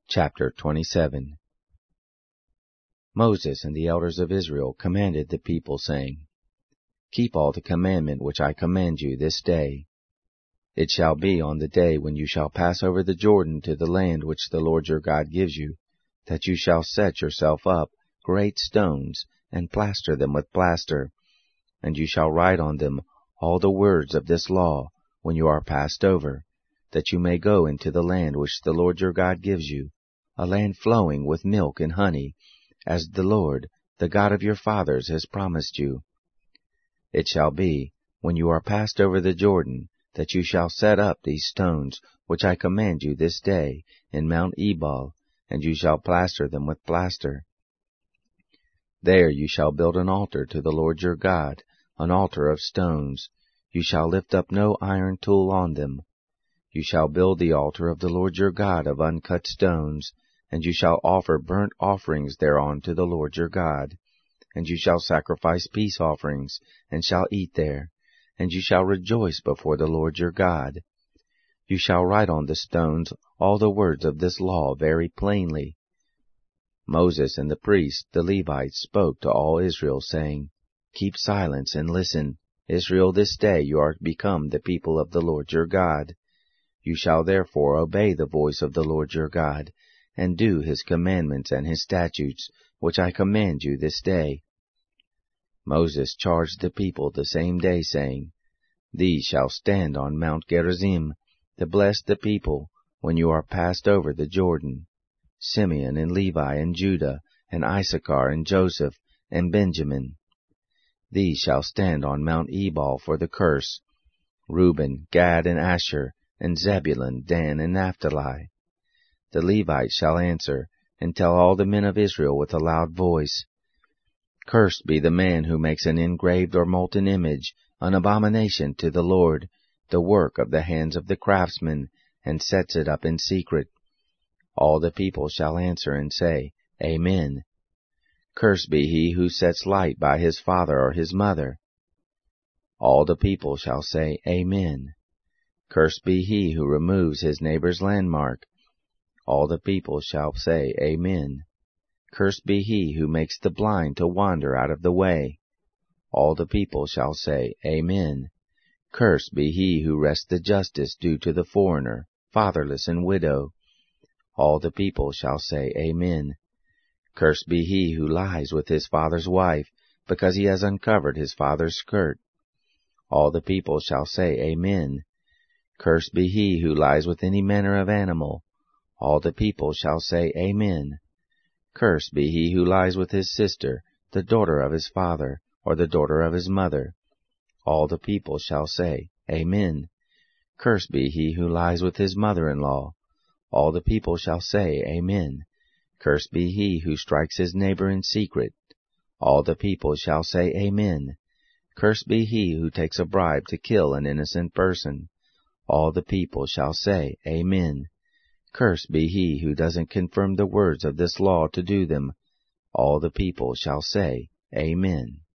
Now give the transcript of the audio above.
Chapter 27. Moses and the elders of Israel commanded the people, saying, Keep all the commandment which I command you this day. It shall be on the day when you shall pass over the Jordan to the land which the Lord your God gives you, that you shall set yourself up great stones, and plaster them with plaster, and you shall write on them all the words of this law when you are passed over, that you may go into the land which the Lord your God gives you, a land flowing with milk and honey, as the Lord, the God of your fathers, has promised you. It shall be, when you are passed over the Jordan, that you shall set up these stones, which I command you this day, in Mount Ebal, and you shall plaster them with plaster. There you shall build an altar to the Lord your God, an altar of stones. You shall lift up no iron tool on them. You shall build the altar of the Lord your God of uncut stones, and you shall offer burnt offerings thereon to the Lord your God. And you shall sacrifice peace offerings, and shall eat there, and you shall rejoice before the Lord your God. You shall write on the stones all the words of this law very plainly. Moses and the priests, the Levites, spoke to all Israel, saying, Keep silence and listen. Israel, this day you are become the people of the Lord your God. You shall therefore obey the voice of the Lord your God, and do his commandments and his statutes, which I command you this day. Moses charged the people the same day, saying, These shall stand on Mount Gerizim, to bless the people, when you are passed over the Jordan. Simeon and Levi and Judah, and Issachar and Joseph, and Benjamin. These shall stand on Mount Ebal for the curse. Reuben, Gad, and Asher, and Zebulun, Dan, and Naphtali. The Levites shall answer, and tell all the men of Israel with a loud voice, Cursed be the man who makes an engraved or molten image, an abomination to the Lord, the work of the hands of the craftsman, and sets it up in secret. All the people shall answer and say, Amen. Cursed be he who sets light by his father or his mother. All the people shall say, Amen. Cursed be he who removes his neighbor's landmark. All the people shall say, Amen. Cursed be he who makes the blind to wander out of the way. All the people shall say, Amen. Cursed be he who wrests the justice due to the foreigner, fatherless and widow. All the people shall say, Amen. Cursed be he who lies with his father's wife, because he has uncovered his father's skirt. All the people shall say, Amen. Cursed be he who lies with any manner of animal. All the people shall say, Amen. Cursed be he who lies with his sister, the daughter of his father, or the daughter of his mother. All the people shall say, Amen. Cursed be he who lies with his mother-in-law. All the people shall say, Amen. Cursed be he who strikes his neighbor in secret. All the people shall say, Amen. Cursed be he who takes a bribe to kill an innocent person. All the people shall say, Amen. Cursed be he who doesn't confirm the words of this law to do them. All the people shall say, Amen.